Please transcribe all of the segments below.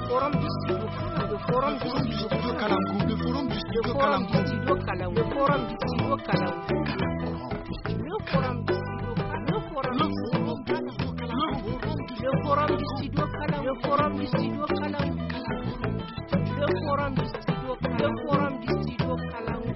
forum du studio Kalangu, le forum du studio Kalangu, le forum du studio Kalangu, le forum du studio Kalangu, le forum du studio Kalangu, le forum du studio Kalangu, le forum du studio Kalangu, le forum du studio Kalangu, le forum du studio Kalangu, le forum du studio Kalangu.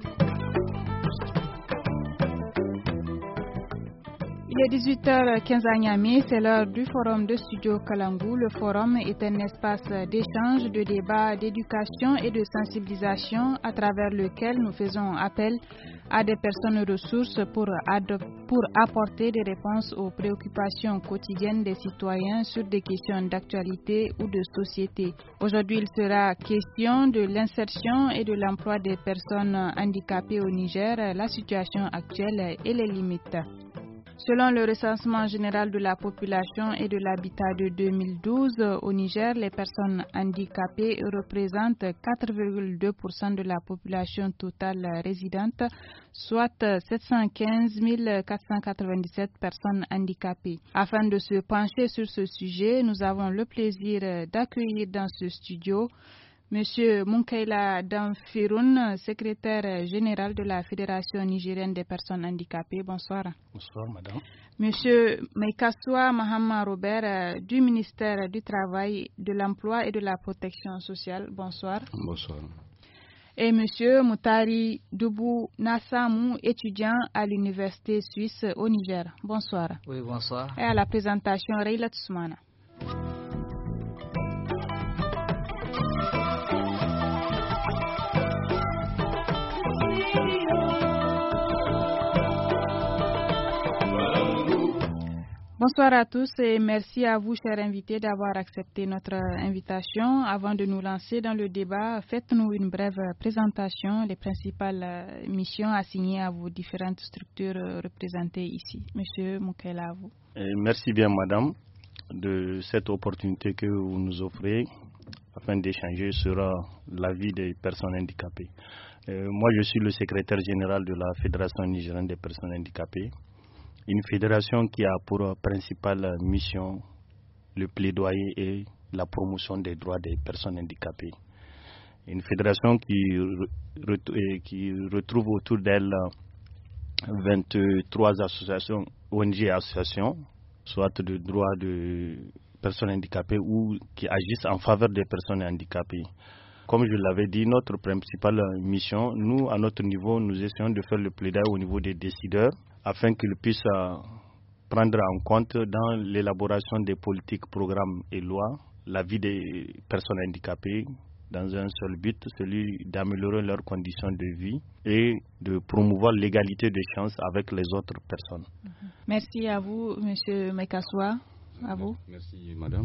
Il est 18h15 à Niamey, c'est l'heure du forum de Studio Kalangu. Le forum est un espace d'échange, de débat, d'éducation et de sensibilisation à travers lequel nous faisons appel à des personnes ressources pour apporter des réponses aux préoccupations quotidiennes des citoyens sur des questions d'actualité ou de société. Aujourd'hui, il sera question de l'insertion et de l'emploi des personnes handicapées au Niger, la situation actuelle et les limites. Selon le recensement général de la population et de l'habitat de 2012, au Niger, les personnes handicapées représentent 4,2% de la population totale résidente, soit 715 497 personnes handicapées. Afin de se pencher sur ce sujet, nous avons le plaisir d'accueillir dans ce studio Monsieur Munkaila Damfiroun, secrétaire général de la Fédération nigérienne des personnes handicapées. Bonsoir. Bonsoir, madame. Monsieur Meikassoua Mahama Robert, du ministère du Travail, de l'Emploi et de la Protection sociale. Bonsoir. Bonsoir. Et monsieur Moutari Doubou Nassamou, étudiant à l'Université suisse au Niger. Bonsoir. Oui, bonsoir. Et à la présentation, Reila Tousmana. Bonsoir à tous et merci à vous, chers invités, d'avoir accepté notre invitation. Avant de nous lancer dans le débat, faites-nous une brève présentation, les principales missions assignées à vos différentes structures représentées ici. Monsieur Moukela, à vous. Merci bien, madame, de cette opportunité que vous nous offrez afin d'échanger sur la vie des personnes handicapées. Moi, je suis le secrétaire général de la Fédération nigérienne des personnes handicapées. Une fédération qui a pour principale mission le plaidoyer et la promotion des droits des personnes handicapées. Une fédération qui retrouve autour d'elle 23 associations, ONG et associations, soit de droits de personnes handicapées ou qui agissent en faveur des personnes handicapées. Comme je l'avais dit, notre principale mission, nous, à notre niveau, nous essayons de faire le plaidoyer au niveau des décideurs afin qu'ils puissent prendre en compte dans l'élaboration des politiques, programmes et lois la vie des personnes handicapées dans un seul but, celui d'améliorer leurs conditions de vie et de promouvoir l'égalité des chances avec les autres personnes. Merci à vous, M. Meikassoua. À vous. Merci, madame.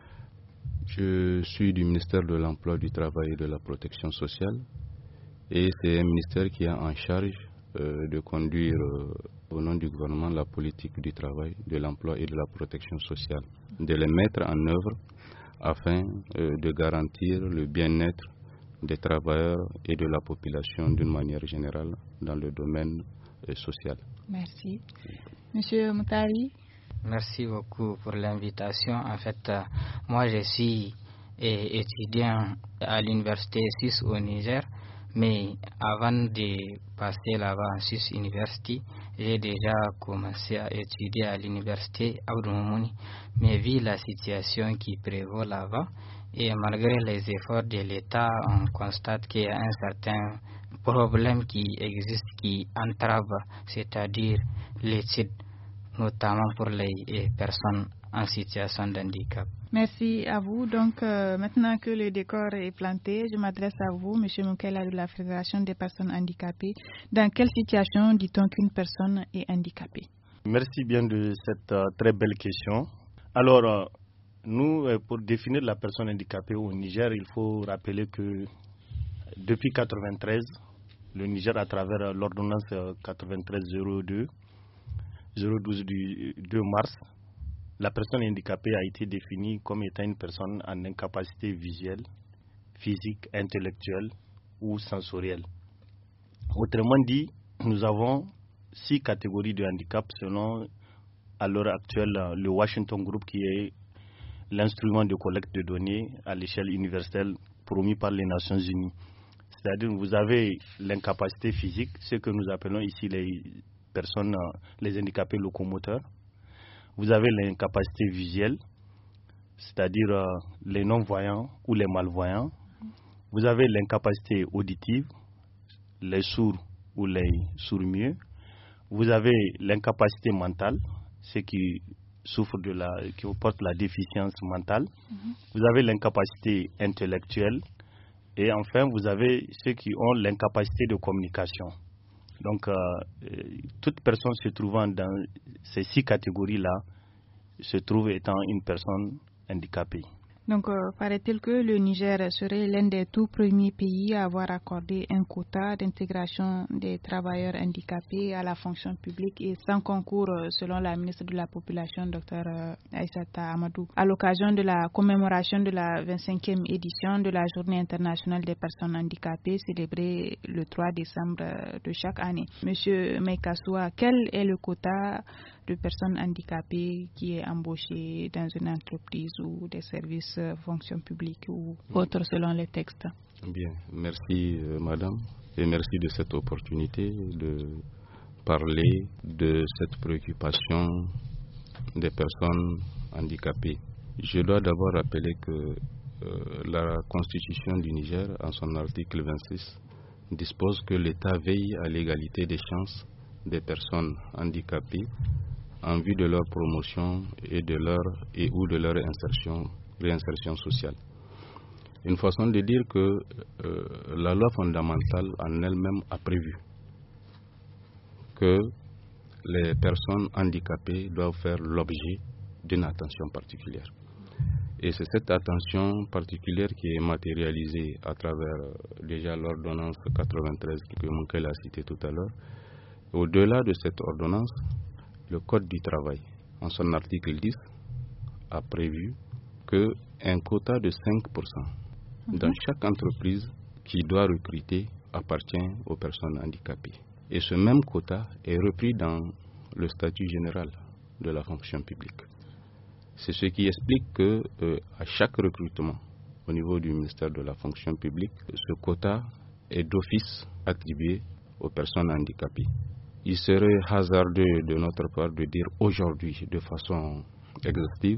Je suis du ministère de l'Emploi, du Travail et de la Protection sociale et c'est un ministère qui a en charge de conduire au nom du gouvernement la politique du travail, de l'emploi et de la protection sociale, de les mettre en œuvre afin de garantir le bien-être des travailleurs et de la population d'une manière générale dans le domaine social. Merci. Monsieur Moutari. Merci beaucoup pour l'invitation. En fait, moi je suis étudiant à l'Université suisse au Niger. Mais avant de passer là-bas en Swiss University, j'ai déjà commencé à étudier à l'université Abdou Moumouni. Mais vu la situation qui prévaut là-bas, et malgré les efforts de l'État, on constate qu'il y a un certain problème qui existe, qui entrave, c'est-à-dire l'étude, notamment pour les personnes en situation de handicap. Merci à vous. Donc, maintenant que le décor est planté, je m'adresse à vous, M. Moukela de la Fédération des personnes handicapées. Dans quelle situation dit-on qu'une personne est handicapée? Merci bien de cette très belle question. Alors, nous, pour définir la personne handicapée au Niger, il faut rappeler que depuis 1993, le Niger, à travers l'ordonnance 93-02 du 2 mars, la personne handicapée a été définie comme étant une personne en incapacité visuelle, physique, intellectuelle ou sensorielle. Autrement dit, nous avons 6 catégories de handicap selon, à l'heure actuelle, le Washington Group qui est l'instrument de collecte de données à l'échelle universelle promis par les Nations Unies. C'est-à-dire vous avez l'incapacité physique, ce que nous appelons ici les handicapés locomoteurs. Vous avez l'incapacité visuelle, c'est-à-dire les non-voyants ou les malvoyants. Vous avez l'incapacité auditive, les sourds ou les sourds-muets. Vous avez l'incapacité mentale, ceux qui souffrent qui portent la déficience mentale. Vous avez l'incapacité intellectuelle. Et enfin, vous avez ceux qui ont l'incapacité de communication. Donc, toute personne se trouvant dans ces 6 catégories-là se trouve étant une personne handicapée. Donc, paraît-il que le Niger serait l'un des tout premiers pays à avoir accordé un quota d'intégration des travailleurs handicapés à la fonction publique et sans concours, selon la ministre de la Population, Dr Aïssata Amadou, à l'occasion de la commémoration de la 25e édition de la Journée internationale des personnes handicapées, célébrée le 3 décembre de chaque année. Monsieur Meïkassoua, quel est le quota de personnes handicapées qui est embauché dans une entreprise ou des services fonction publique ou autres selon les textes? Bien, merci madame et merci de cette opportunité de parler de cette préoccupation des personnes handicapées. Je dois d'abord rappeler que la Constitution du Niger, en son article 26, dispose que l'État veille à l'égalité des chances des personnes handicapées en vue de leur promotion et de leur réinsertion sociale. Une façon de dire que la loi fondamentale en elle-même a prévu que les personnes handicapées doivent faire l'objet d'une attention particulière. Et c'est cette attention particulière qui est matérialisée à travers déjà l'ordonnance 93 que Moukela a citée tout à l'heure. Au-delà de cette ordonnance, le Code du travail, en son article 10, a prévu qu'un quota de 5% dans chaque entreprise qui doit recruter appartient aux personnes handicapées. Et ce même quota est repris dans le statut général de la fonction publique. C'est ce qui explique que à chaque recrutement au niveau du ministère de la fonction publique, ce quota est d'office attribué aux personnes handicapées. Il serait hasardeux de notre part de dire aujourd'hui de façon exhaustive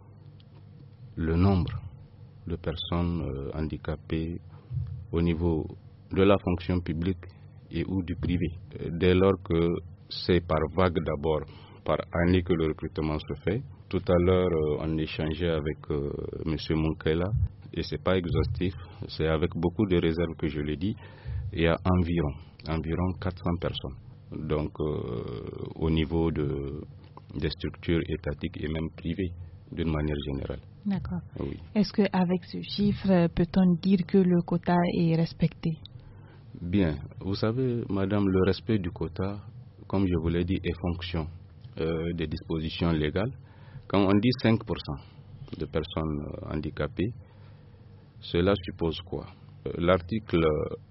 le nombre de personnes handicapées au niveau de la fonction publique et ou du privé. Dès lors que c'est par vague d'abord, par année que le recrutement se fait. Tout à l'heure, on échangeait avec M. Moukela et ce n'est pas exhaustif, c'est avec beaucoup de réserves que je l'ai dit. Il y a environ 400 personnes. Donc, au niveau des structures étatiques et même privées, d'une manière générale. D'accord. Oui. Est-ce qu'avec ce chiffre, peut-on dire que le quota est respecté? Bien. Vous savez, madame, le respect du quota, comme je vous l'ai dit, est fonction des dispositions légales. Quand on dit 5% de personnes handicapées, cela suppose quoi? L'article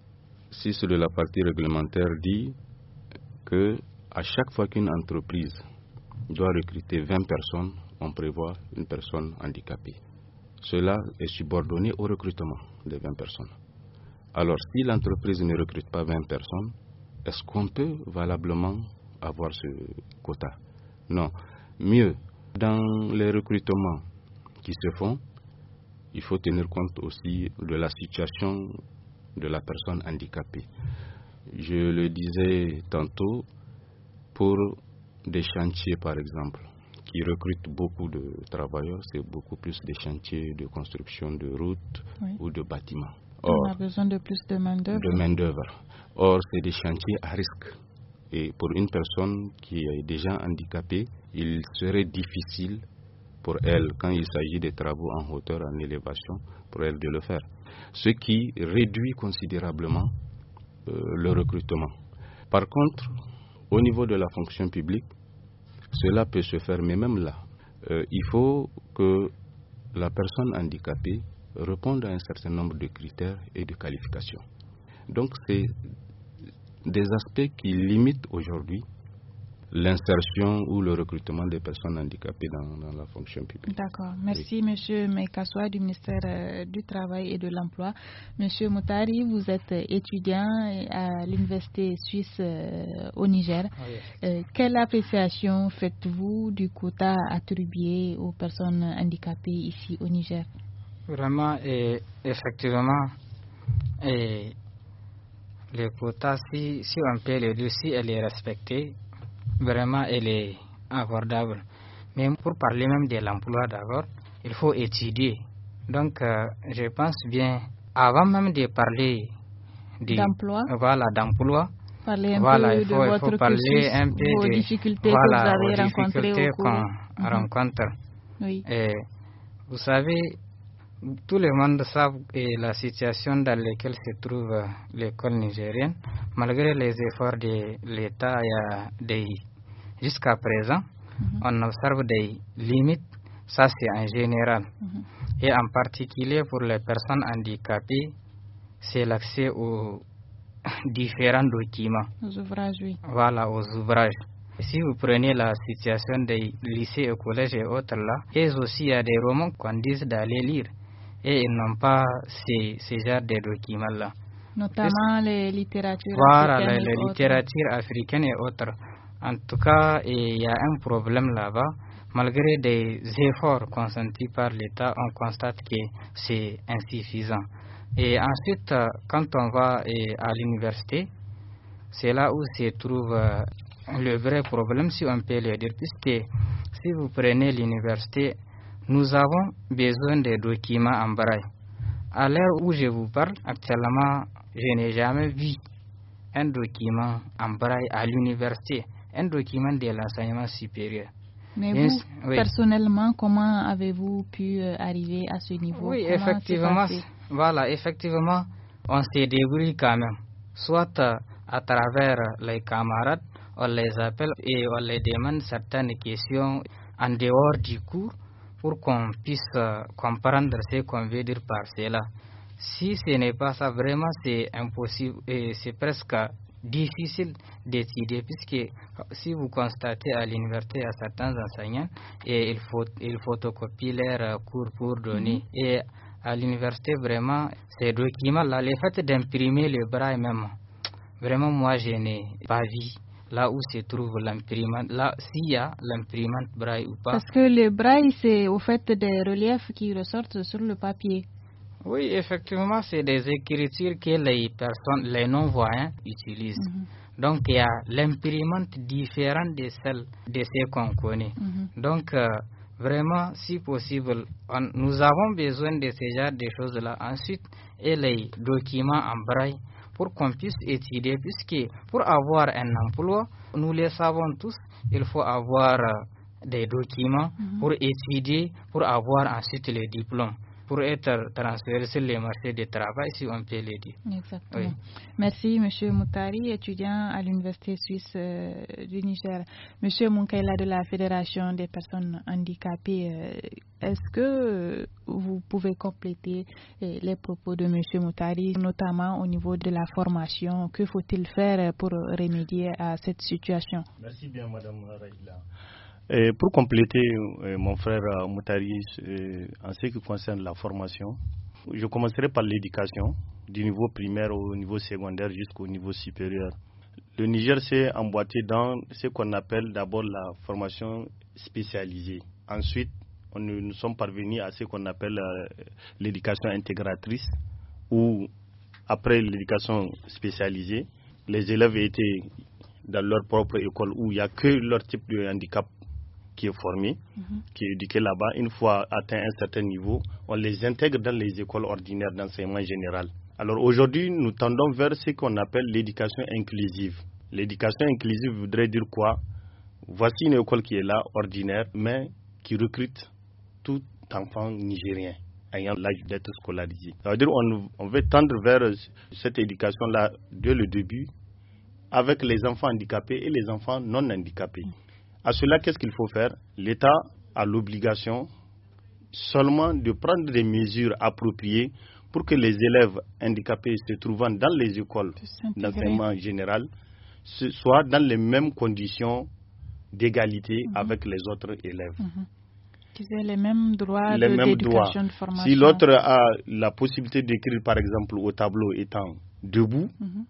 6 de la partie réglementaire dit que à chaque fois qu'une entreprise doit recruter 20 personnes, on prévoit une personne handicapée. Cela est subordonné au recrutement de 20 personnes. Alors, si l'entreprise ne recrute pas 20 personnes, est-ce qu'on peut valablement avoir ce quota? Non. Mieux, dans les recrutements qui se font, il faut tenir compte aussi de la situation de la personne handicapée. Je le disais tantôt, pour des chantiers par exemple, qui recrutent beaucoup de travailleurs, c'est beaucoup plus des chantiers de construction de routes ou de bâtiments. Or, on a besoin de plus de main-d'œuvre. Or, c'est des chantiers à risque. Et pour une personne qui est déjà handicapée, il serait difficile pour elle, quand il s'agit des travaux en hauteur, en élévation, pour elle de le faire. Ce qui réduit considérablement le recrutement. Par contre, au niveau de la fonction publique, cela peut se faire, mais même là, il faut que la personne handicapée réponde à un certain nombre de critères et de qualifications. Donc, c'est des aspects qui limitent aujourd'hui l'insertion ou le recrutement des personnes handicapées dans la fonction publique. D'accord. Merci, Monsieur Mekassoua du ministère du Travail et de l'Emploi. Monsieur Moutari, vous êtes étudiant à l'Université suisse au Niger. Oui. Quelle appréciation faites-vous du quota attribué aux personnes handicapées ici au Niger? Vraiment, effectivement, le quota, si on peut le dire, si elle est respectée, vraiment, elle est abordable. Mais pour parler même de l'emploi d'abord, il faut étudier. Donc, je pense bien, avant même de parler d'emploi, parler un peu de votre cursus, vos difficultés que vous avez rencontrées au cours. Rencontre. Oui. Vous savez, tout le monde sait la situation dans laquelle se trouve l'école nigérienne. Malgré les efforts de l'État, jusqu'à présent, on observe des limites. Ça, c'est en général. Et en particulier pour les personnes handicapées, c'est l'accès aux différents documents. Aux ouvrages, oui. Voilà, aux ouvrages. Si vous prenez la situation des lycées et collèges et autres là, et aussi il y a des romans qu'on dit d'aller lire. Et ils n'ont pas ces genres de documents-là. Notamment les littératures africaines. Voilà, les littératures africaines et autres. En tout cas, il y a un problème là-bas. Malgré des efforts consentis par l'État, on constate que c'est insuffisant. Et ensuite, quand on va à l'université, c'est là où se trouve le vrai problème, si on peut le dire. Puisque si vous prenez l'université, nous avons besoin de documents en braille. À l'heure où je vous parle, actuellement, je n'ai jamais vu un document en braille à l'université, un document de l'enseignement supérieur. Mais vous, personnellement, comment avez-vous pu arriver à ce niveau? Oui, effectivement, effectivement, on se débrouille quand même. Soit à travers les camarades, on les appelle et on les demande certaines questions en dehors du cours, pour qu'on puisse comprendre ce qu'on veut dire par cela. Si ce n'est pas ça, vraiment c'est impossible et c'est presque difficile d'étudier, puisque si vous constatez à l'université à certains enseignants, et ils photocopient leurs cours pour donner. Et à l'université, vraiment, ces documents-là, le fait d'imprimer le braille même, vraiment moi je n'ai pas vu. Là où se trouve l'imprimante, là s'il y a l'imprimante braille ou pas. Parce que le braille, c'est au fait des reliefs qui ressortent sur le papier. Oui, effectivement, c'est des écritures que les non-voyants utilisent. Donc, il y a l'imprimante différente de celle de ce qu'on connaît. Donc, vraiment, si possible, nous avons besoin de ce genre de choses-là. Ensuite, et les documents en braille, pour qu'on puisse étudier, puisque pour avoir un emploi, nous le savons tous, il faut avoir des documents pour étudier, pour avoir ensuite les diplômes, pour être transféré sur les marchés du travail, si on peut le dire. Exactement. Oui. Merci, M. Moutari, étudiant à l'Université suisse du Niger. M. Munkaila de la Fédération des personnes handicapées, est-ce que vous pouvez compléter les propos de M. Moutari, notamment au niveau de la formation? Que faut-il faire pour remédier à cette situation? Merci bien, Mme Raïla. Et pour compléter, mon frère Moutari, en ce qui concerne la formation, je commencerai par l'éducation, du niveau primaire au niveau secondaire jusqu'au niveau supérieur. Le Niger s'est emboîté dans ce qu'on appelle d'abord la formation spécialisée. Ensuite, nous sommes parvenus à ce qu'on appelle l'éducation intégratrice, où après l'éducation spécialisée, les élèves étaient dans leur propre école où il n'y a que leur type de handicap qui est formé, qui est éduqué là-bas. Une fois atteint un certain niveau, on les intègre dans les écoles ordinaires d'enseignement général. Alors aujourd'hui, nous tendons vers ce qu'on appelle l'éducation inclusive. L'éducation inclusive voudrait dire quoi? Voici une école qui est là, ordinaire, mais qui recrute tout enfant nigérien ayant l'âge d'être scolarisé. Ça veut dire on veut tendre vers cette éducation-là dès le début, avec les enfants handicapés et les enfants non handicapés. À cela, qu'est-ce qu'il faut faire? L'État a l'obligation seulement de prendre des mesures appropriées pour que les élèves handicapés se trouvant dans les écoles d'enseignement général soient dans les mêmes conditions d'égalité avec les autres élèves. Qu'ils aient les mêmes droits d'éducation, de formation. Si l'autre a la possibilité d'écrire, par exemple, au tableau étant debout,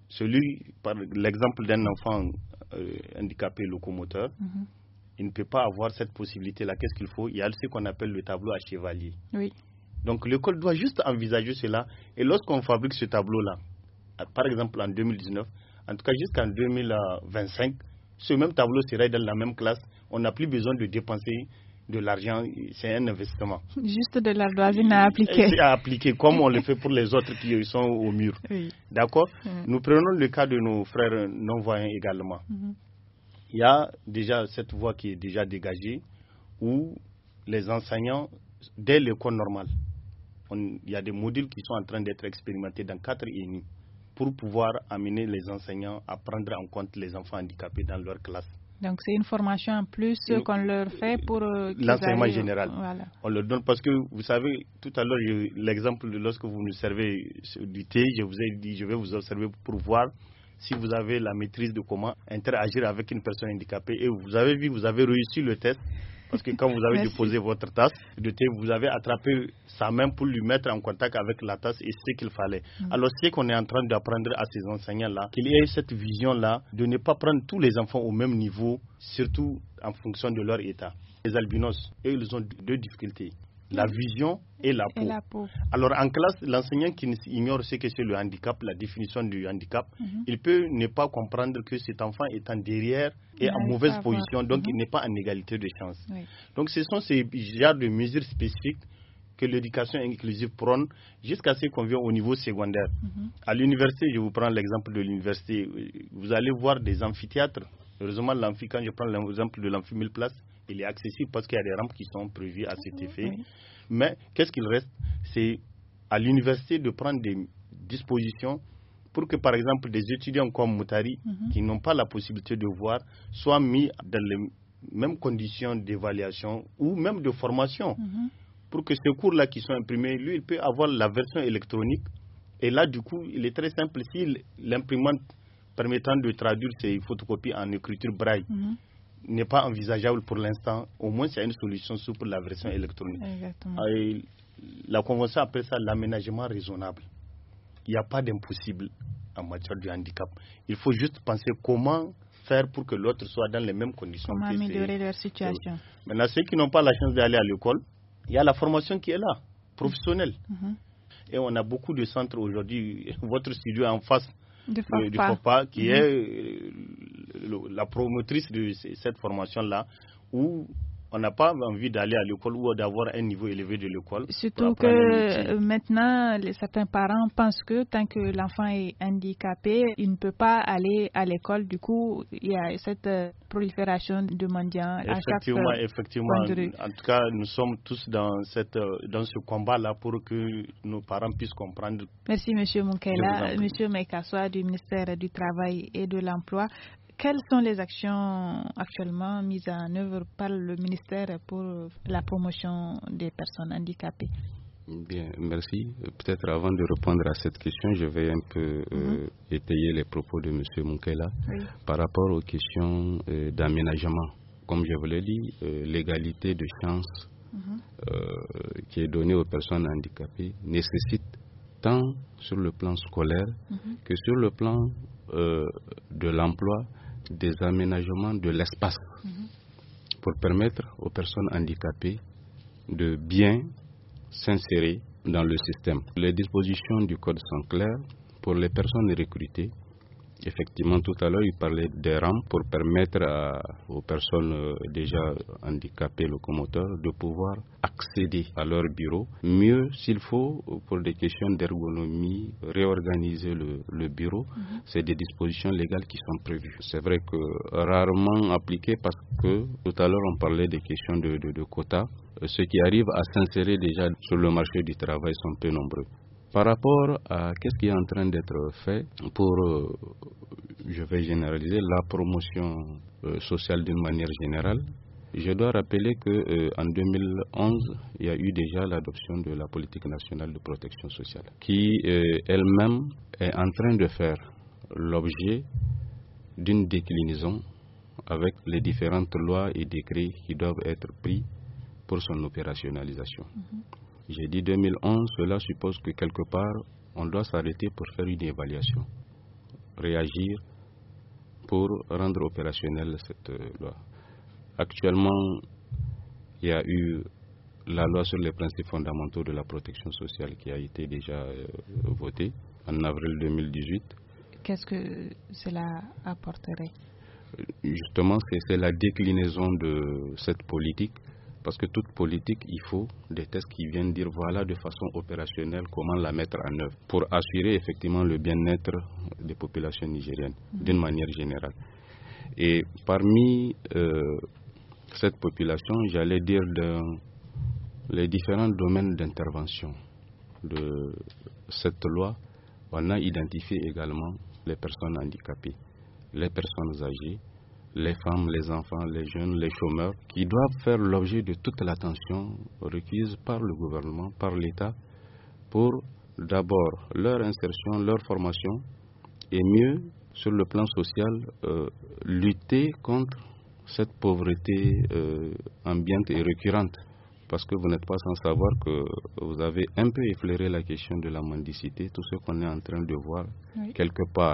l'exemple d'un enfant handicapé locomoteur, il ne peut pas avoir cette possibilité-là. Qu'est-ce qu'il faut? Il y a ce qu'on appelle le tableau à chevalier. Oui. Donc l'école doit juste envisager cela. Et lorsqu'on fabrique ce tableau-là, par exemple en 2019, en tout cas jusqu'en 2025, ce même tableau serait dans la même classe. On n'a plus besoin de dépenser de l'argent, c'est un investissement. Juste de l'ardoisine à appliquer. C'est à appliquer comme on le fait pour les autres qui sont au mur. Oui. D'accord? Nous prenons le cas de nos frères non-voyants également. Il y a déjà cette voie qui est déjà dégagée où les enseignants, dès l'école normale, il y a des modules qui sont en train d'être expérimentés dans 4 ENI pour pouvoir amener les enseignants à prendre en compte les enfants handicapés dans leur classe. Donc c'est une formation en plus qu'on leur fait pour l'enseignement général. Voilà. On leur donne parce que vous savez, tout à l'heure, l'exemple de lorsque vous nous servez du thé, je vous ai dit, je vais vous observer pour voir si vous avez la maîtrise de comment interagir avec une personne handicapée. Et vous avez vu, vous avez réussi le test. Parce que quand vous avez déposé votre tasse de thé, vous avez attrapé sa main pour lui mettre en contact avec la tasse et ce qu'il fallait. Alors, c'est qu'on est en train d'apprendre à ces enseignants-là, qu'il y ait cette vision-là de ne pas prendre tous les enfants au même niveau, surtout en fonction de leur état. Les albinos, eux, ils ont 2 difficultés. La vision et la peau. Alors en classe, l'enseignant qui ignore ce que c'est le handicap, la définition du handicap, il peut ne pas comprendre que cet enfant étant derrière et en mauvaise position, donc il n'est pas en égalité de chance. Oui. Donc ce sont ces genres de mesures spécifiques que l'éducation inclusive prône jusqu'à ce qu'on vienne au niveau secondaire. À l'université, je vous prends l'exemple de l'université, vous allez voir des amphithéâtres. Heureusement, l'amphi, quand je prends l'exemple de l'amphi 1000 places, il est accessible parce qu'il y a des rampes qui sont prévues à cet effet. Oui. Mais qu'est-ce qu'il reste? C'est à l'université de prendre des dispositions pour que, par exemple, des étudiants comme Moutari, qui n'ont pas la possibilité de voir, soient mis dans les mêmes conditions d'évaluation ou même de formation. Pour que ces cours-là qui sont imprimés, lui, il peut avoir la version électronique. Et là, du coup, il est très simple. Si l'imprimante permettant de traduire ces photocopies en écriture braille n'est pas envisageable pour l'instant, au moins il y a une solution pour la version électronique. Et la Convention appelle ça l'aménagement raisonnable. Il n'y a pas d'impossible en matière de handicap. Il faut juste penser comment faire pour que l'autre soit dans les mêmes conditions. Comment améliorer leur situation. Maintenant, ceux qui n'ont pas la chance d'aller à l'école, il y a la formation qui est là, professionnelle. Et on a beaucoup de centres aujourd'hui. Votre studio est en face du FOPA, qui est la promotrice de cette formation-là, où on n'a pas envie d'aller à l'école ou d'avoir un niveau élevé de l'école. Surtout que maintenant, certains parents pensent que tant que l'enfant est handicapé, il ne peut pas aller à l'école. Du coup, il y a cette prolifération de mendiants à chaque Effectivement. En tout cas, nous sommes tous dans ce combat-là pour que nos parents puissent comprendre. Merci, M. Moukela. M. Mekassoa du ministère du Travail et de l'Emploi. Quelles sont les actions actuellement mises en œuvre par le ministère pour la promotion des personnes handicapées? Bien, merci. Peut-être avant de répondre à cette question, je vais un peu étayer les propos de M. Moukela par rapport aux questions d'aménagement. Comme je vous l'ai dit, l'égalité de chance qui est donnée aux personnes handicapées nécessite tant sur le plan scolaire que sur le plan de l'emploi, des aménagements de l'espace pour permettre aux personnes handicapées de bien s'insérer dans le système. Les dispositions du code sont claires pour les personnes recrutées. Effectivement, tout à l'heure, il parlait des rampes pour permettre aux personnes déjà handicapées locomoteurs de pouvoir accéder à leur bureau. Mieux, s'il faut, pour des questions d'ergonomie, réorganiser le bureau, c'est des dispositions légales qui sont prévues. C'est vrai que rarement appliquées parce que tout à l'heure, on parlait des questions de quotas. Ceux qui arrivent à s'insérer déjà sur le marché du travail sont peu nombreux. Par rapport à qu'est-ce qui est en train d'être fait pour, je vais généraliser, la promotion sociale d'une manière générale, je dois rappeler qu'en 2011, il y a eu déjà l'adoption de la politique nationale de protection sociale, qui elle-même est en train de faire l'objet d'une déclinaison avec les différentes lois et décrets qui doivent être pris pour son opérationnalisation. J'ai dit 2011, cela suppose que quelque part, on doit s'arrêter pour faire une évaluation, réagir pour rendre opérationnelle cette loi. Actuellement, il y a eu la loi sur les principes fondamentaux de la protection sociale qui a été déjà votée en avril 2018. Qu'est-ce que cela apporterait? Justement, c'est la déclinaison de cette politique, parce que toute politique, il faut des textes qui viennent dire voilà de façon opérationnelle comment la mettre en œuvre pour assurer effectivement le bien-être des populations nigériennes d'une manière générale. Et parmi cette population, j'allais dire dans les différents domaines d'intervention de cette loi, on a identifié également les personnes handicapées, les personnes âgées, les femmes, les enfants, les jeunes, les chômeurs, qui doivent faire l'objet de toute l'attention requise par le gouvernement, par l'État, pour d'abord leur insertion, leur formation, et mieux, sur le plan social, lutter contre cette pauvreté ambiante et récurrente. Parce que vous n'êtes pas sans savoir que vous avez un peu effleuré la question de la mendicité. Tout ce qu'on est en train de voir, quelque part,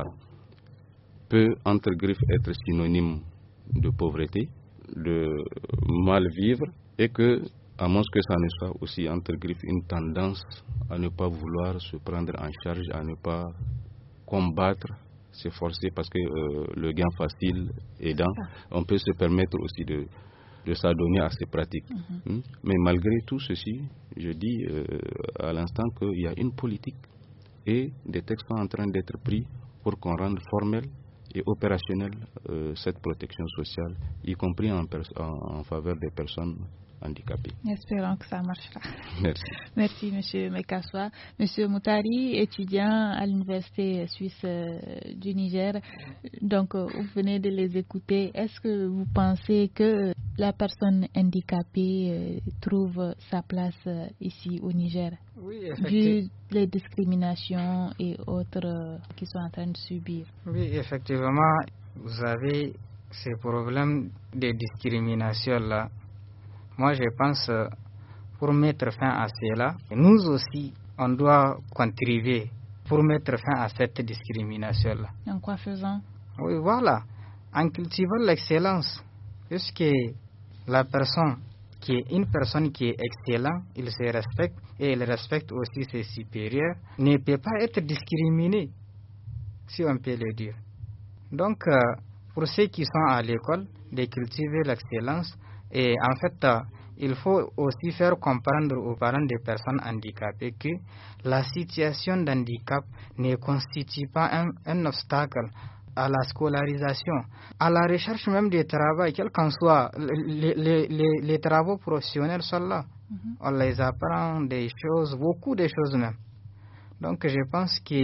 peut, entre griffes, être synonyme de pauvreté, de mal-vivre, et que, à moins que ça ne soit aussi, entre griffes, une tendance à ne pas vouloir se prendre en charge, à ne pas combattre, s'efforcer, parce que le gain facile aidant, on peut se permettre aussi de s'adonner à ces pratiques. Mais malgré tout ceci, je dis à l'instant qu'il y a une politique et des textes sont en train d'être pris pour qu'on rende formel et opérationnel cette protection sociale, y compris en faveur des personnes handicapées. Espérons que ça marchera. Merci. Merci, M. Mekassoua. M. Moutari, étudiant à l'Université suisse du Niger, donc vous venez de les écouter. Est-ce que vous pensez que la personne handicapée trouve sa place ici au Niger? Oui, effectivement. Vu les discriminations et autres qu'ils sont en train de subir. Oui, effectivement, vous avez ces problèmes de discrimination-là. Moi, je pense, pour mettre fin à cela, nous aussi, on doit contribuer pour mettre fin à cette discrimination-là. En quoi faisant? Oui, voilà. En cultivant l'excellence. Puisque la personne qui est une personne qui est excellente, il se respecte et il respecte aussi ses supérieurs, ne peut pas être discriminé, si on peut le dire. Donc, pour ceux qui sont à l'école, de cultiver l'excellence. Et en fait, il faut aussi faire comprendre aux parents des personnes handicapées que la situation d'handicap ne constitue pas un obstacle à la scolarisation, à la recherche même du travail, quels qu'en soient les travaux professionnels sont là. On les apprend des choses, beaucoup de choses même. Donc je pense que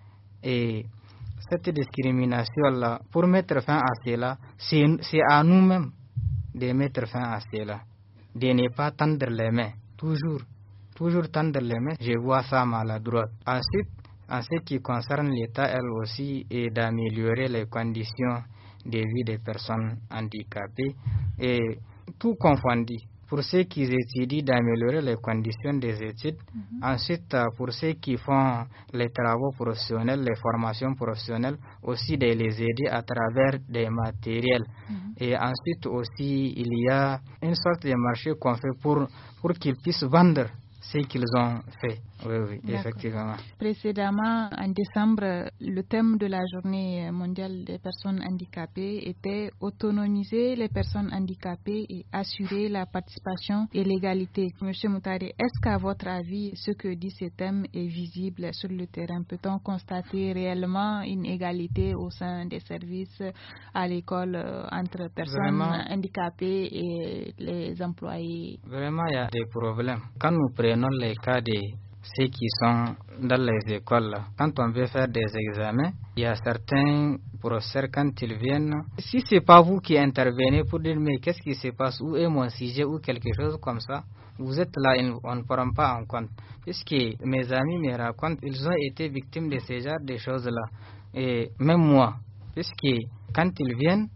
cette discrimination-là, pour mettre fin à cela, c'est à nous-mêmes de mettre fin à cela, de ne pas tendre les mains, toujours tendre les mains, je vois ça maladroit. Ensuite, en ce qui concerne l'État, elle aussi, est d'améliorer les conditions de vie des personnes handicapées, et tout confondu. Pour ceux qui étudient, d'améliorer les conditions des études. Ensuite, pour ceux qui font les travaux professionnels, les formations professionnelles, aussi de les aider à travers des matériels. Et ensuite aussi, il y a une sorte de marché qu'on fait pour qu'ils puissent vendre ce qu'ils ont fait. Oui, effectivement. Précédemment, en décembre, le thème de la journée mondiale des personnes handicapées était autonomiser les personnes handicapées et assurer la participation et l'égalité. Monsieur Moutari, est-ce qu'à votre avis, ce que dit ce thème est visible sur le terrain? Peut-on constater réellement une égalité au sein des services à l'école entre personnes handicapées et les employés? Vraiment, il y a des problèmes. Quand nous prenons les cas de ceux qui sont dans les écoles, quand on veut faire des examens, il y a certains professeurs, quand ils viennent, si ce n'est pas vous qui intervenez pour dire mais qu'est-ce qui se passe, où est mon sujet ou quelque chose comme ça, vous êtes là, on ne prend pas en compte. Puisque mes amis me racontent, ils ont été victimes de ce genre de choses-là. Et même moi, puisque quand ils viennent,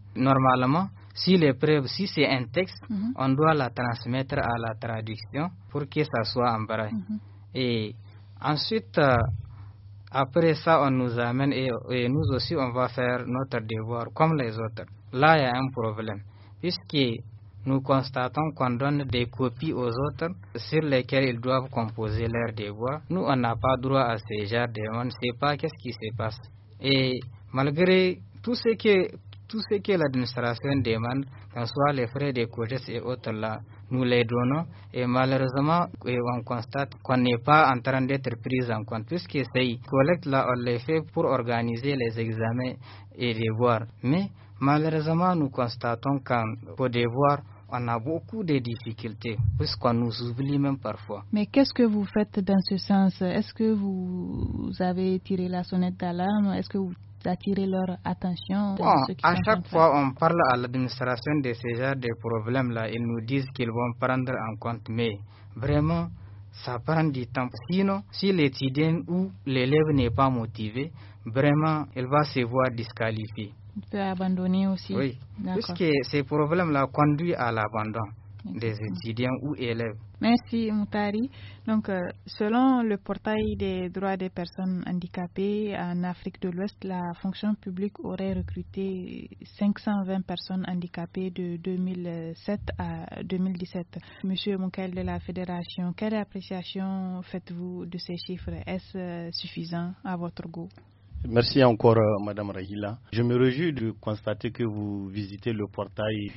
Normalement, si c'est un texte, on doit la transmettre à la traduction pour que ça soit en braille. Et ensuite, après ça, on nous amène et nous aussi, on va faire notre devoir comme les autres. Là, il y a un problème, puisque nous constatons qu'on donne des copies aux autres sur lesquelles ils doivent composer leurs devoirs. Nous, on n'a pas droit à ces genres de on ne sait pas qu'est-ce qui se passe. Et malgré tout ce que l'administration demande, que ce soit les frais de COGES et autres là, nous les donnons et malheureusement on constate qu'on n'est pas en train d'être pris en compte puisque ces collectes là on les fait pour organiser les examens et devoirs. Mais malheureusement nous constatons qu'au devoir on a beaucoup de difficultés puisqu'on nous oublie même parfois. Mais qu'est-ce que vous faites dans ce sens? Est-ce que vous avez tiré la sonnette d'alarme? Est-ce que vous attirez leur attention? À chaque fois, on parle à l'administration de ces genres de problèmes-là. Ils nous disent qu'ils vont prendre en compte, mais vraiment, ça prend du temps. Sinon, si l'étudiant ou l'élève n'est pas motivé, vraiment, il va se voir disqualifié. Il peut abandonner aussi. Oui, puisque ces problèmes-là conduisent à l'abandon des étudiants ou élèves. Merci Moutari. Donc, selon le portail des droits des personnes handicapées en Afrique de l'Ouest, la fonction publique aurait recruté 520 personnes handicapées de 2007 à 2017. Monsieur Moukail de la Fédération, quelle appréciation faites-vous de ces chiffres? Est-ce suffisant à votre goût? Merci encore, Madame Rahila. Je me réjouis de constater que vous visitez le portail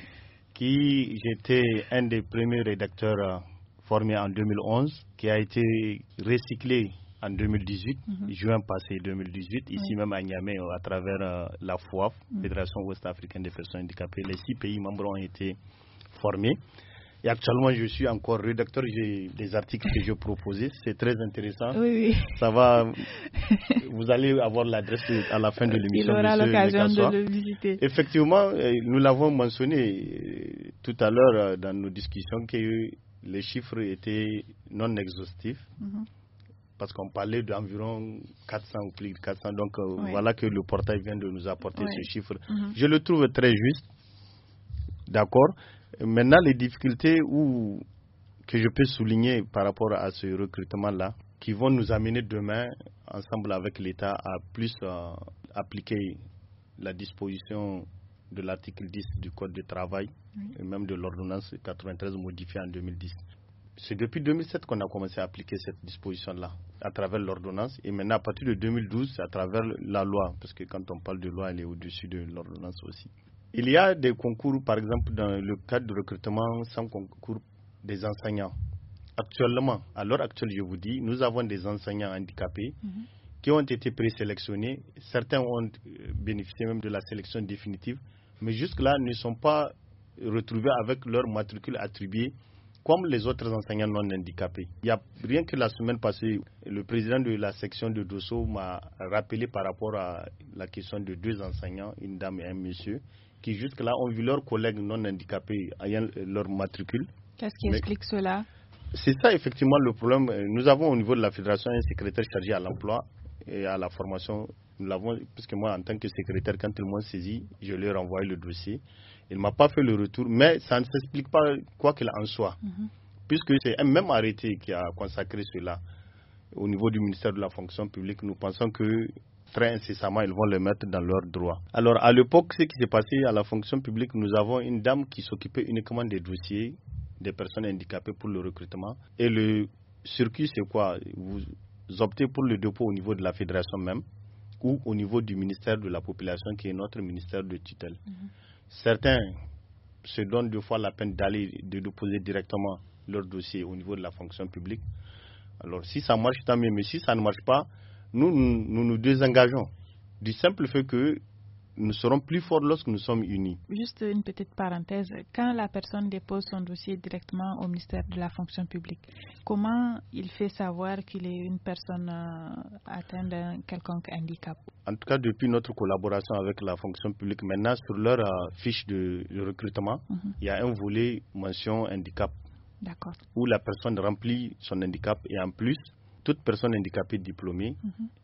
j'étais un des premiers rédacteurs formé en 2011, qui a été recyclé en 2018, juin passé 2018, ici même à Niamey, à travers la FOAF, Fédération Ouest-Africaine des personnes handicapées. Les 6 pays membres ont été formés. Et actuellement, je suis encore rédacteur des articles que je proposais. C'est très intéressant. Oui. Ça va. Vous allez avoir l'adresse à la fin de l'émission. Il aura l'occasion de le visiter. Effectivement, nous l'avons mentionné tout à l'heure dans nos discussions que les chiffres étaient non exhaustifs. Parce qu'on parlait d'environ 400 ou plus de 400. Donc voilà que le portail vient de nous apporter ce chiffre. Je le trouve très juste. D'accord. Maintenant, les difficultés que je peux souligner par rapport à ce recrutement-là, qui vont nous amener demain, ensemble avec l'État, à plus appliquer la disposition de l'article 10 du Code du travail, et même de l'ordonnance 93 modifiée en 2010. C'est depuis 2007 qu'on a commencé à appliquer cette disposition-là, à travers l'ordonnance, et maintenant à partir de 2012, c'est à travers la loi, parce que quand on parle de loi, elle est au-dessus de l'ordonnance aussi. Il y a des concours, par exemple, dans le cadre de recrutement sans concours des enseignants. Actuellement, à l'heure actuelle, je vous dis, nous avons des enseignants handicapés qui ont été présélectionnés. Certains ont bénéficié même de la sélection définitive, mais jusque-là ne sont pas retrouvés avec leur matricule attribuée comme les autres enseignants non handicapés. Il n'y a rien que la semaine passée, le président de la section de Dosso m'a rappelé par rapport à la question de 2 enseignants, une dame et un monsieur, qui jusque-là ont vu leurs collègues non handicapés ayant leur matricule. Qu'est-ce qui explique cela? C'est ça effectivement le problème. Nous avons au niveau de la fédération un secrétaire chargé à l'emploi et à la formation. Nous l'avons, puisque moi en tant que secrétaire, quand ils m'ont saisi, je leur ai envoyé le dossier. Il ne m'a pas fait le retour, mais ça ne s'explique pas quoi qu'il en soit. Puisque c'est un même arrêté qui a consacré cela au niveau du ministère de la fonction publique. Nous pensons que très incessamment, ils vont le mettre dans leurs droits. Alors, à l'époque, ce qui s'est passé à la fonction publique, nous avons une dame qui s'occupait uniquement des dossiers des personnes handicapées pour le recrutement. Et le circuit, c'est quoi? Vous optez pour le dépôt au niveau de la fédération même ou au niveau du ministère de la population, qui est notre ministère de tutelle. Certains se donnent 2 fois la peine d'aller déposer directement leur dossier au niveau de la fonction publique. Alors, si ça marche, tant mieux. Mais si ça ne marche pas, nous désengageons du simple fait que nous serons plus forts lorsque nous sommes unis. Juste une petite parenthèse. Quand la personne dépose son dossier directement au ministère de la fonction publique, comment il fait savoir qu'il est une personne atteinte d'un quelconque handicap? En tout cas, depuis notre collaboration avec la fonction publique, maintenant sur leur fiche de recrutement, il y a un volet mention handicap. D'accord. Où la personne remplit son handicap et en plus, toute personne handicapée diplômée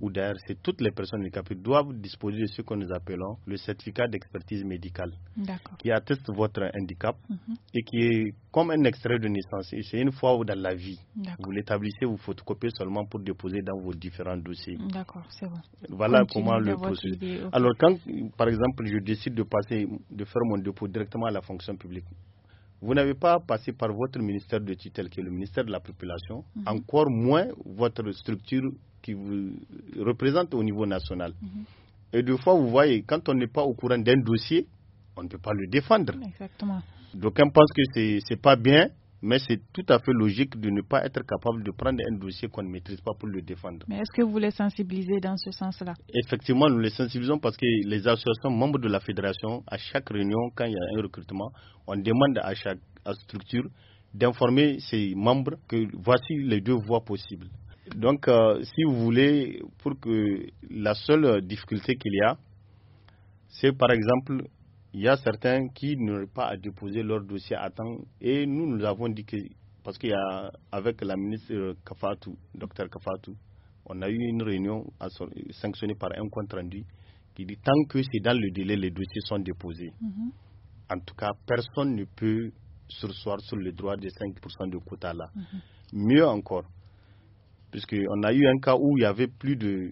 ou d'ailleurs c'est toutes les personnes handicapées, doivent disposer de ce que nous appelons le certificat d'expertise médicale, qui atteste votre handicap et qui est comme un extrait de naissance. Et c'est une fois dans la vie. Vous l'établissez, vous photocopiez seulement pour déposer dans vos différents dossiers. D'accord, c'est bon. Voilà comment le processus. Okay. Alors quand, par exemple, je décide de faire mon dépôt directement à la fonction publique, vous n'avez pas passé par votre ministère de tutelle, qui est le ministère de la Population, encore moins votre structure qui vous représente au niveau national. Et deux fois, vous voyez, quand on n'est pas au courant d'un dossier, on ne peut pas le défendre. Exactement. D'aucuns pensent que c'est pas bien, mais c'est tout à fait logique de ne pas être capable de prendre un dossier qu'on ne maîtrise pas pour le défendre. Mais est-ce que vous les sensibilisez dans ce sens-là? Effectivement, nous les sensibilisons parce que les associations membres de la fédération, à chaque réunion, quand il y a un recrutement, on demande à chaque structure d'informer ses membres que voici les deux voies possibles. Donc, si vous voulez, pour que la seule difficulté qu'il y a, c'est par exemple, il y a certains qui n'auraient pas à déposer leur dossier à temps. Et nous avons dit que, parce qu'il y a, avec la ministre Kafatou, Dr Kafatou, on a eu une réunion sanctionnée par un compte rendu qui dit tant que c'est dans le délai, les dossiers sont déposés. En tout cas, personne ne peut surseoir sur le droit de 5% de quota là. Mieux encore, puisqu'on a eu un cas où il y avait plus de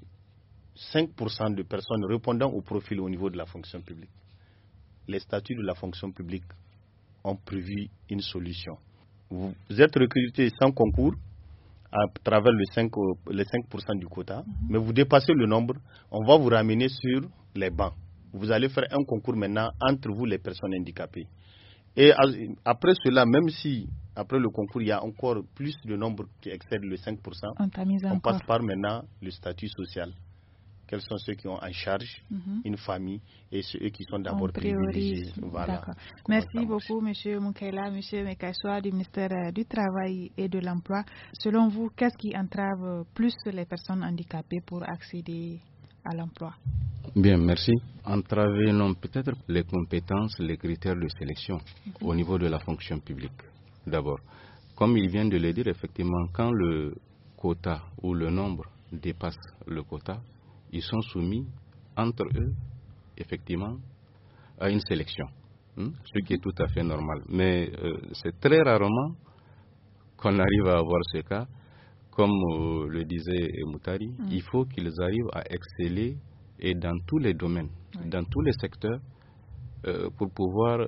5% de personnes répondant au profil au niveau de la fonction publique. Les statuts de la fonction publique ont prévu une solution. Vous êtes recruté sans concours à travers les 5% du quota, mais vous dépassez le nombre, on va vous ramener sur les bancs. Vous allez faire un concours maintenant entre vous, les personnes handicapées. Et après cela, même si après le concours, il y a encore plus de nombre qui excède le 5%, on passe par maintenant le statut social. Quels sont ceux qui ont en charge une famille et ceux qui sont d'abord privilégiés. Voilà. Merci beaucoup, M. Moukaila, M. Mekasoua du ministère du Travail et de l'Emploi. Selon vous, qu'est-ce qui entrave plus les personnes handicapées pour accéder à l'emploi? Bien, merci. Entraver, non, peut-être les compétences, les critères de sélection au niveau de la fonction publique. D'abord, comme il vient de le dire, effectivement, quand le quota ou le nombre dépasse le quota, ils sont soumis entre eux, effectivement, à une sélection, ce qui est tout à fait normal. Mais c'est très rarement qu'on arrive à avoir ce cas. Comme le disait Moutari, il faut qu'ils arrivent à exceller et dans tous les domaines, dans tous les secteurs, pour pouvoir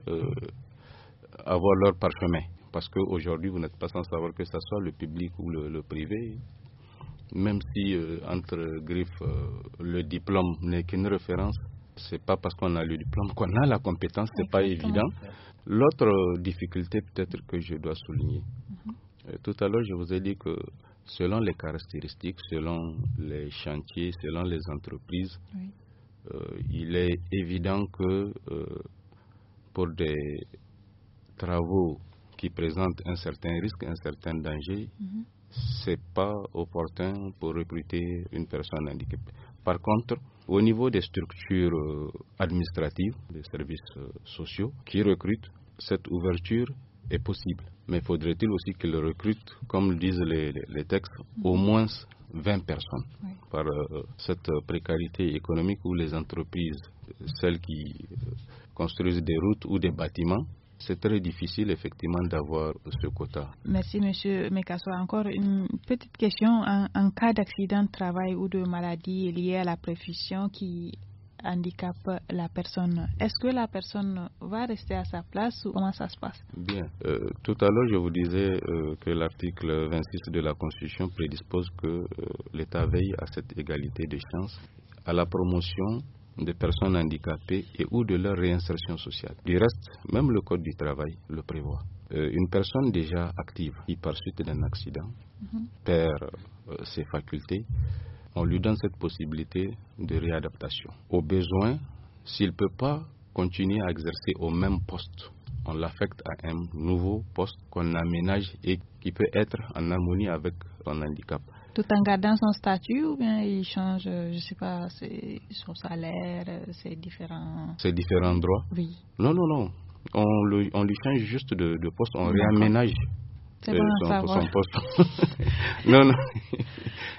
avoir leur parchemin. Parce qu'aujourd'hui, vous n'êtes pas sans savoir que ce soit le public ou le privé. Même si, entre griffes, le diplôme n'est qu'une référence, ce n'est pas parce qu'on a le diplôme qu'on a la compétence, ce n'est pas évident. L'autre difficulté peut-être que je dois souligner, tout à l'heure je vous ai dit que selon les caractéristiques, selon les chantiers, selon les entreprises, il est évident que pour des travaux qui présentent un certain risque, un certain danger, c'est pas opportun pour recruter une personne handicapée. Par contre, au niveau des structures administratives, des services sociaux qui recrutent, cette ouverture est possible. Mais faudrait-il aussi qu'ils recrutent, comme disent les textes, au moins 20 personnes. Par cette précarité économique où les entreprises, celles qui construisent des routes ou des bâtiments, c'est très difficile effectivement d'avoir ce quota. Merci M. Mekasoua. Encore une petite question. En cas d'accident de travail ou de maladie liée à la profession qui handicape la personne, est-ce que la personne va rester à sa place ou comment ça se passe? Bien. Tout à l'heure, je vous disais que l'article 26 de la Constitution prédispose que l'État veille à cette égalité des chances, à la promotion des personnes handicapées et ou de leur réinsertion sociale. Du reste, même le Code du travail le prévoit. Une personne déjà active qui, par suite d'un accident, perd ses facultés, on lui donne cette possibilité de réadaptation. Au besoin, s'il ne peut pas continuer à exercer au même poste, on l'affecte à un nouveau poste qu'on aménage et qui peut être en harmonie avec son handicap. Tout en gardant son statut ou bien il change, je ne sais pas, son salaire, ses différents... Ses différents droits? Oui. Non. On lui change juste de poste, on réaménage son poste. Non.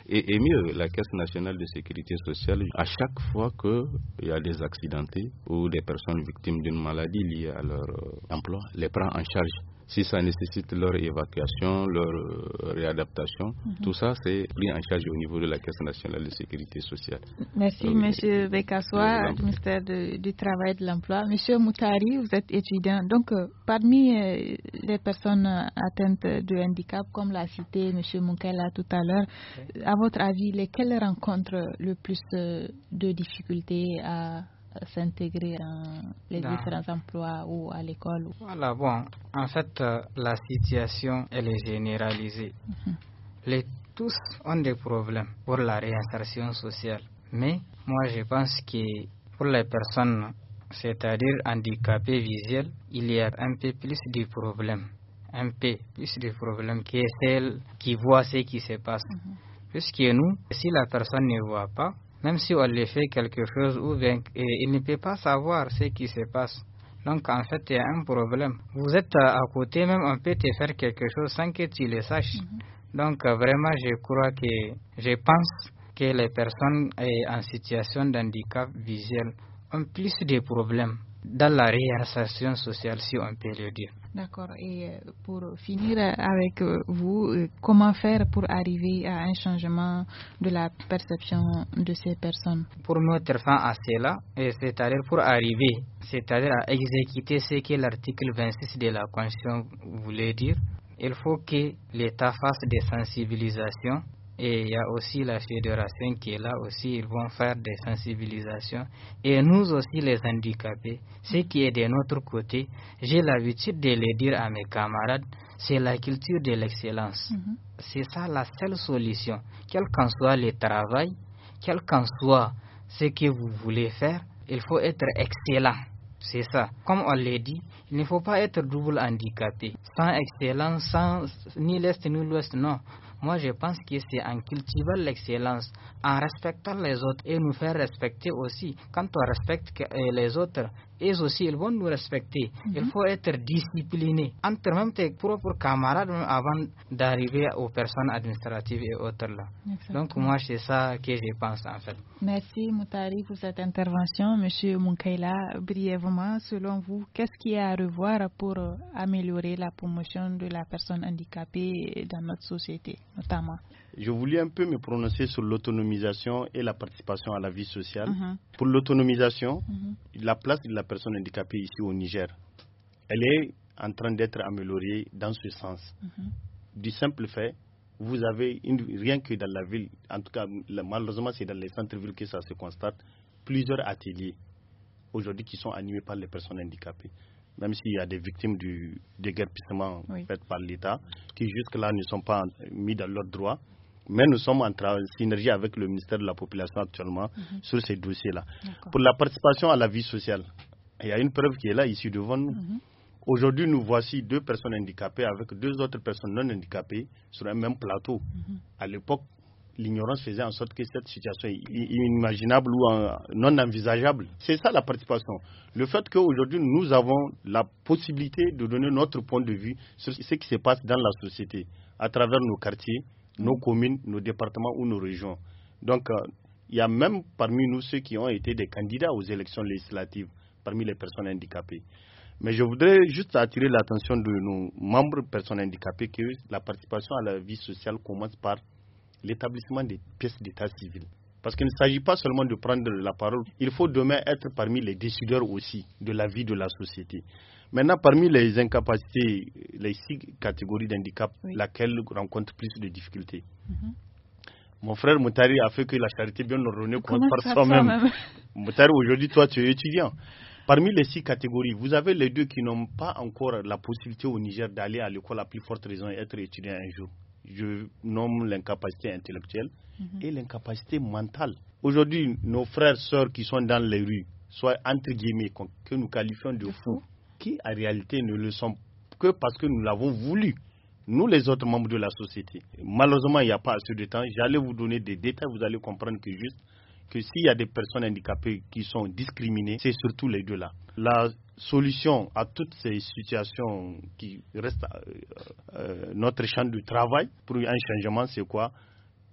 Et mieux, la Caisse nationale de sécurité sociale, à chaque fois qu'il y a des accidentés ou des personnes victimes d'une maladie liée à leur emploi, les prend en charge. Si ça nécessite leur évacuation, leur réadaptation, tout ça c'est pris en charge au niveau de la Caisse nationale de sécurité sociale. Merci, M. Bekassoua, du ministère du Travail et de l'Emploi. M. Moutari, vous êtes étudiant. Donc, parmi les personnes atteintes de handicap, comme l'a cité M. Moukela tout à l'heure, à votre avis, lesquelles rencontrent le plus de difficultés à s'intégrer dans les différents emplois ou à l'école? Voilà, bon, en fait, la situation, elle est généralisée. Tous ont des problèmes pour la réinsertion sociale. Mais moi, je pense que pour les personnes, c'est-à-dire handicapées visuelles, il y a un peu plus de problèmes. Un peu plus de problèmes que celles qui voient ce qui se passe. Puisque nous, si la personne ne voit pas, même si on lui fait quelque chose, ou bien il ne peut pas savoir ce qui se passe. Donc, en fait, il y a un problème. Vous êtes à côté, même on peut te faire quelque chose sans que tu le saches. Donc, vraiment, je pense que les personnes en situation d'handicap visuel ont plus de problèmes dans la réinsertion sociale, si on peut le dire. D'accord. Et pour finir avec vous, comment faire pour arriver à un changement de la perception de ces personnes? Pour mettre fin à cela, c'est-à-dire pour arriver, c'est-à-dire à exécuter ce que l'article 26 de la Constitution voulait dire, il faut que l'État fasse des sensibilisations. Et il y a aussi la fédération qui est là aussi, ils vont faire des sensibilisations. Et nous aussi les handicapés, ce qui est de notre côté, j'ai l'habitude de le dire à mes camarades, c'est la culture de l'excellence. C'est ça la seule solution. Quel qu'en soit le travail, quel qu'en soit ce que vous voulez faire, il faut être excellent. C'est ça. Comme on l'a dit, il ne faut pas être double handicapé. Sans excellence, sans ni l'Est ni l'Ouest, non. Moi, je pense que c'est en cultivant l'excellence, en respectant les autres et nous faire respecter aussi. Quand on respecte les autres, eux aussi, ils vont nous respecter. Il faut être discipliné entre même tes propres camarades avant d'arriver aux personnes administratives et autres là. Exactement. Donc, moi, c'est ça que je pense en fait. Merci Moutari pour cette intervention. Monsieur Moukela, brièvement, selon vous, qu'est-ce qui est à revoir pour améliorer la promotion de la personne handicapée dans notre société, notamment? Je voulais un peu me prononcer sur l'autonomisation et la participation à la vie sociale. Pour l'autonomisation, la place de la personne handicapée ici au Niger, elle est en train d'être améliorée dans ce sens. Du simple fait, vous avez, rien que dans la ville, en tout cas malheureusement c'est dans les centres-villes que ça se constate, plusieurs ateliers aujourd'hui qui sont animés par les personnes handicapées. Même s'il y a des victimes du déguerpissement fait par l'État, qui jusque-là ne sont pas mis dans leurs droits, mais nous sommes en synergie avec le ministère de la Population actuellement sur ces dossiers-là. Pour la participation à la vie sociale, il y a une preuve qui est là, ici devant nous. Aujourd'hui, nous voici 2 personnes handicapées avec 2 autres personnes non handicapées sur un même plateau. À l'époque, l'ignorance faisait en sorte que cette situation est inimaginable ou non envisageable. C'est ça la participation. Le fait qu'aujourd'hui, nous avons la possibilité de donner notre point de vue sur ce qui se passe dans la société, à travers nos quartiers, nos communes, nos départements ou nos régions. Donc, il y a même parmi nous ceux qui ont été des candidats aux élections législatives, parmi les personnes handicapées. Mais je voudrais juste attirer l'attention de nos membres personnes handicapées que la participation à la vie sociale commence par l'établissement des pièces d'état civil. Parce qu'il ne s'agit pas seulement de prendre la parole, il faut demain être parmi les décideurs aussi de la vie de la société. Maintenant, parmi les incapacités, les 6 catégories d'handicap, laquelle rencontre plus de difficultés. Mon frère Moutari a fait que la charité bien ordonnée commence par soi-même. Moutari, aujourd'hui, toi, tu es étudiant. Parmi les 6 catégories, vous avez les 2 qui n'ont pas encore la possibilité au Niger d'aller à l'école à plus forte raison et être étudiant un jour. Je nomme l'incapacité intellectuelle et l'incapacité mentale. Aujourd'hui, nos frères, sœurs qui sont dans les rues, soit entre guillemets, que nous qualifions de fous, qui en réalité ne le sont que parce que nous l'avons voulu, nous les autres membres de la société. Malheureusement, il n'y a pas assez de temps. J'allais vous donner des détails, vous allez comprendre que s'il y a des personnes handicapées qui sont discriminées, c'est surtout les 2 là. La solution à toutes ces situations qui restent notre champ de travail pour un changement, c'est quoi?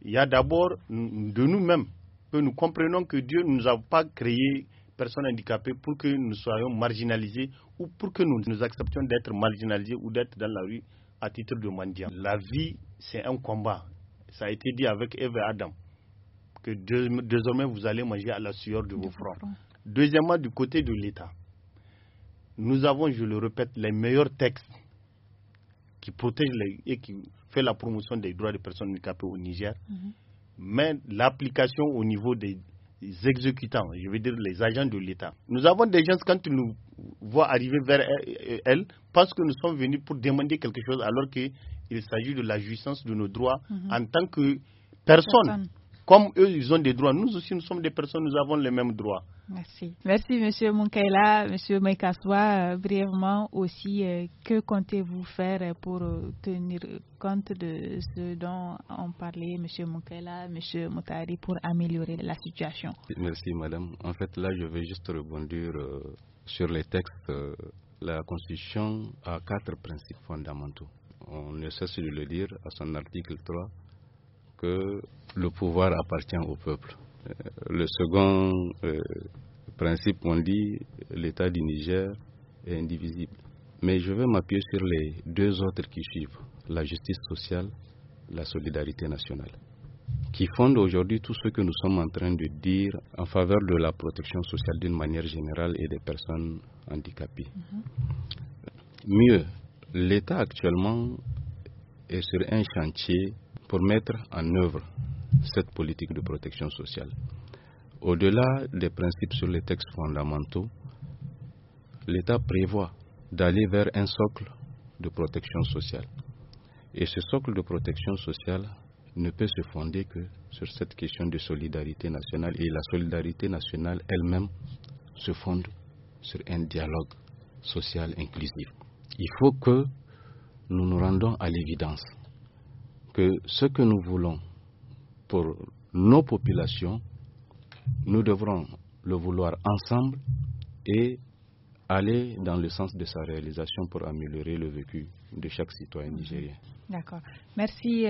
il y a d'abord de nous-mêmes que nous comprenons que Dieu ne nous a pas créé personnes handicapées pour que nous soyons marginalisés ou pour que nous acceptions d'être marginalisés ou d'être dans la rue à titre de mendiants. La vie, c'est un combat. Ça a été dit avec Ève et Adam, que désormais vous allez manger à la sueur de vos fronts. Deuxièmement, du côté de l'État, nous avons, je le répète, les meilleurs textes qui protègent et qui font la promotion des droits des personnes handicapées au Niger. Mais l'application au niveau des exécutants, je veux dire les agents de l'État. Nous avons des gens, quand ils nous voient arriver vers elles, pensent que nous sommes venus pour demander quelque chose, alors qu'il s'agit de la jouissance de nos droits en tant que personnes. Comme eux, ils ont des droits. Nous aussi, nous sommes des personnes, nous avons les mêmes droits. Merci. Merci, M. Munkaila. M. Maïkassoua, brièvement aussi, que comptez-vous faire pour tenir compte de ce dont ont parlé M. Munkaila, M. Moutari, pour améliorer la situation? Merci, madame. En fait, là, je vais juste rebondir sur les textes. La Constitution a 4 principes fondamentaux. On ne cesse de le dire à son article 3 que le pouvoir appartient au peuple. Le second principe, on dit, l'État du Niger est indivisible. Mais je vais m'appuyer sur les 2 autres qui suivent, la justice sociale, la solidarité nationale, qui fondent aujourd'hui tout ce que nous sommes en train de dire en faveur de la protection sociale d'une manière générale et des personnes handicapées. Mieux, l'État actuellement est sur un chantier pour mettre en œuvre cette politique de protection sociale. Au-delà des principes sur les textes fondamentaux, l'État prévoit d'aller vers un socle de protection sociale. Et ce socle de protection sociale ne peut se fonder que sur cette question de solidarité nationale. Et la solidarité nationale elle-même se fonde sur un dialogue social inclusif. Il faut que nous nous rendons à l'évidence que ce que nous voulons pour nos populations, nous devrons le vouloir ensemble et aller dans le sens de sa réalisation pour améliorer le vécu de chaque citoyen nigérien. D'accord. Merci,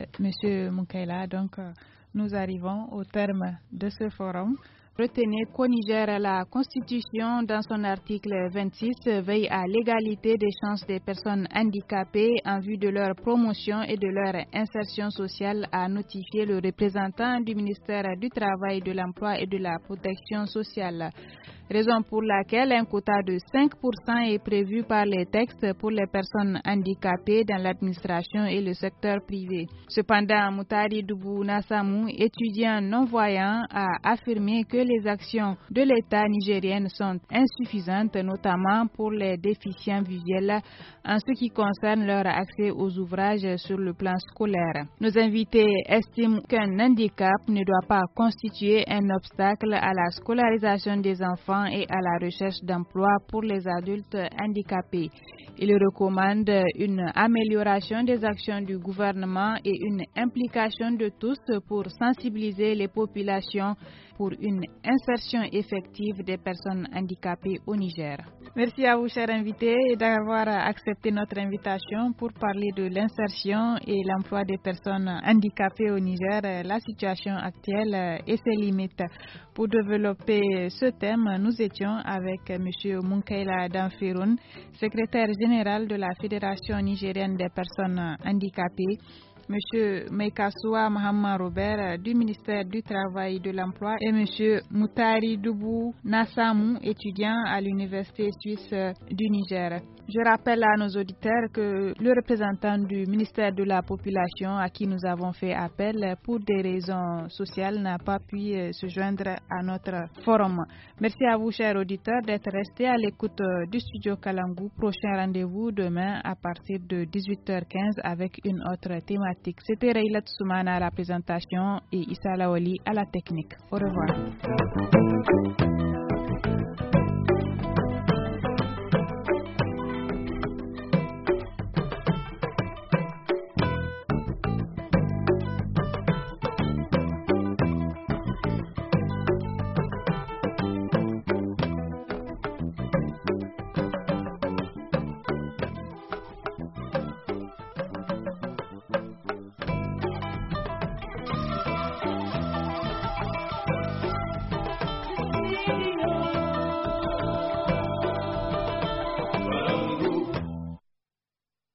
M. Munkaila. Donc, nous arrivons au terme de ce forum. Retenez qu'au Niger, la Constitution, dans son article 26, veille à l'égalité des chances des personnes handicapées en vue de leur promotion et de leur insertion sociale, a notifié le représentant du ministère du Travail, de l'Emploi et de la Protection sociale. Raison pour laquelle un quota de 5% est prévu par les textes pour les personnes handicapées dans l'administration et le secteur privé. Cependant, Moutari Doubou Nassamou, étudiant non-voyant, a affirmé que les actions de l'État nigérien sont insuffisantes, notamment pour les déficients visuels, en ce qui concerne leur accès aux ouvrages sur le plan scolaire. Nos invités estiment qu'un handicap ne doit pas constituer un obstacle à la scolarisation des enfants et à la recherche d'emploi pour les adultes handicapés. Ils recommandent une amélioration des actions du gouvernement et une implication de tous pour sensibiliser les populations pour une insertion effective des personnes handicapées au Niger. Merci à vous, chers invités, d'avoir accepté notre invitation pour parler de l'insertion et l'emploi des personnes handicapées au Niger, la situation actuelle et ses limites. Pour développer ce thème, nous étions avec M. Munkaila Danfiroun, secrétaire général de la Fédération nigérienne des personnes handicapées, M. Maïkassoua Mohamed Robert du ministère du Travail et de l'Emploi et M. Moutari Doubou Nassamou, étudiant à l'Université suisse du Niger. Je rappelle à nos auditeurs que le représentant du ministère de la Population à qui nous avons fait appel pour des raisons sociales n'a pas pu se joindre à notre forum. Merci à vous, chers auditeurs, d'être restés à l'écoute du studio Kalangou. Prochain rendez-vous demain à partir de 18h15 avec une autre thématique. C'était Reilat Soumana à la présentation et Issa Lawali à la technique. Au revoir.